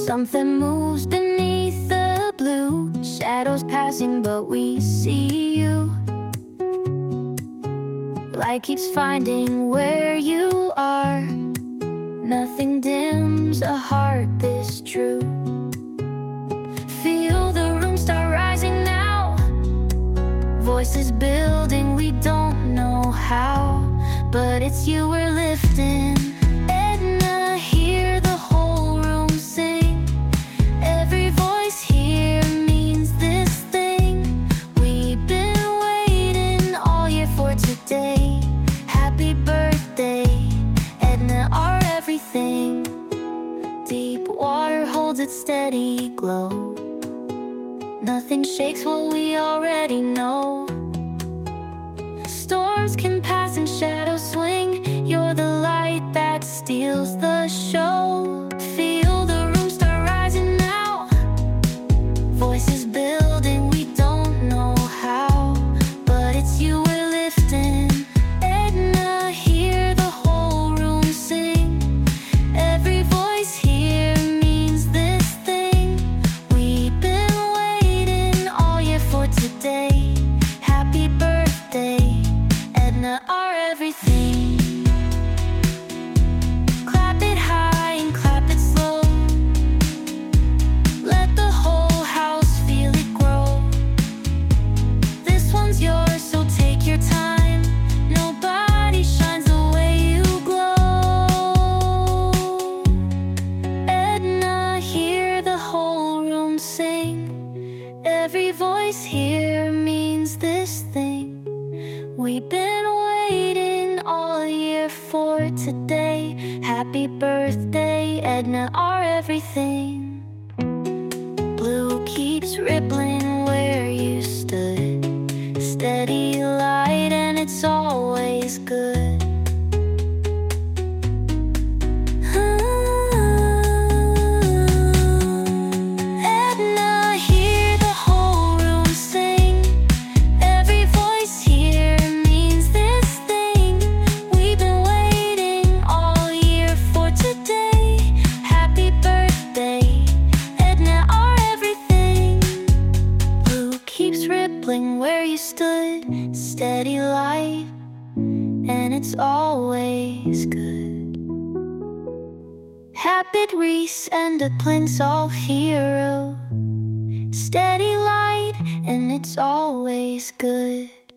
Something moves beneath the blue, shadows passing but we see you. Light keeps finding where you are. Nothing dims a heart this true. Feel the room start rising now. Voices building, we don't know how, but it's you we're lifting. Edna, hear the whole room sing. Every voice here means this thing. We've been waiting all year for today. Happy birthday, Edna, our everything. Deep water holds its steady glow. Nothing shakes what we already know. Storms can pass and shadows swing. You're the light that steals the show. Feel the room start rising now. Voices building, we don't know how, but it's you we're lifting. Edna, hear the whole room sing. Every voice here means this thing. We've been waiting all year for today. Happy birthday, Edna, our everything. Clap it high and clap it slow. Let the whole house feel it grow. This one's yours, so take your time. Nobody shines the way you glow. Edna, hear the whole room sing. Every voice here means this thing. We've been waiting all year for today. Happy birthday, Edna, our everything. Blue keeps rippling where you stood. Steady light and it's always good. Edna, hear the whole room sing. Every voice here means this thing. We've been waiting all year for today. Happy birthday, Edna, our everything. Blue keeps rippling where you stood. Steady light, and it's always good. Happy Reese and a Plinsoll hero. Steady light, and it's always good.